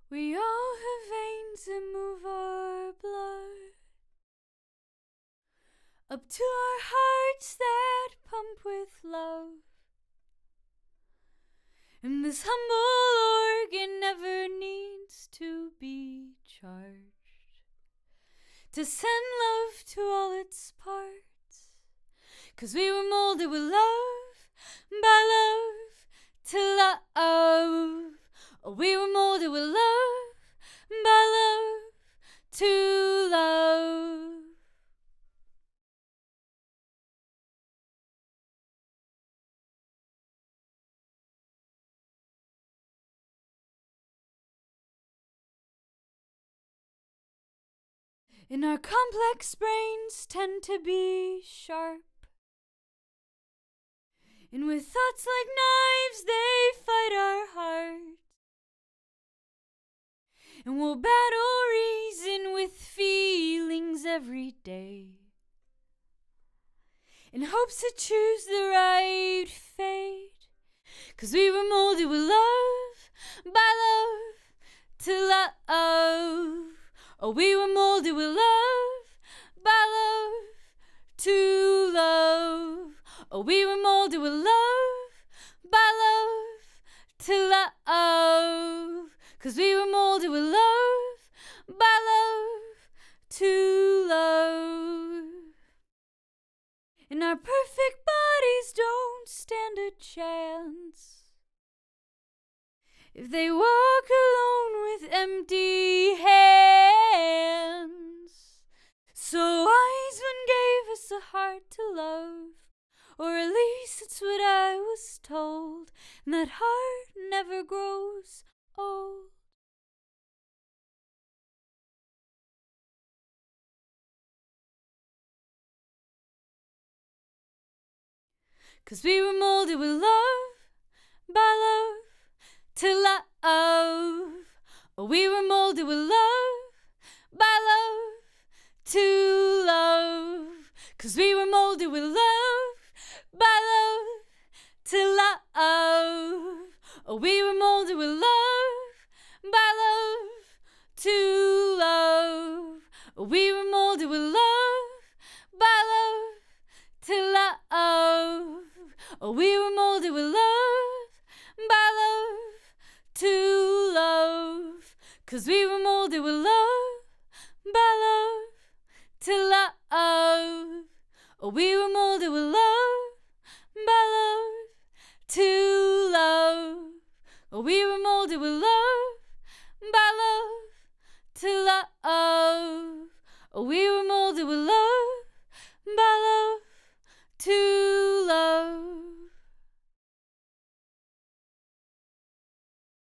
We all have veins that move our blood up to our hearts that pump with love. And this humble organ never needs to be charged to send love to all its parts. 'Cause we were molded with love, by love, to love. Oh, we were molded with love, by love, to love. And our complex brains tend to be sharp, and with thoughts like knives they fight our hearts. And we'll battle reason with feelings every day, in hopes to choose the right fate. 'Cause we were molded with love, by love, to love. Oh, we were molded with love, by love, to love. Oh, we were molded with love, by love, to love. 'Cause we were molded with love, by love, to love. And our perfect bodies don't stand a chance if they walk alone with empty hands. So Wiseman gave us a heart to love, or at least it's what I was told, and that heart never grows old. 'Cause we were molded with love, by love, to love. Oh, we were molded with love, by love, to love. 'Cause we were molded with love, by love, to love. Oh, we were molded with love, by love, to love. Oh, we were molded with love, by love, to love. Oh, we were molded with love, by love, to love. 'Cause we were molded with love, by love, to love. Oh, we were molded with love, by love, to love. Oh, we were molded with love, by love, to love. Oh, we were molded with love,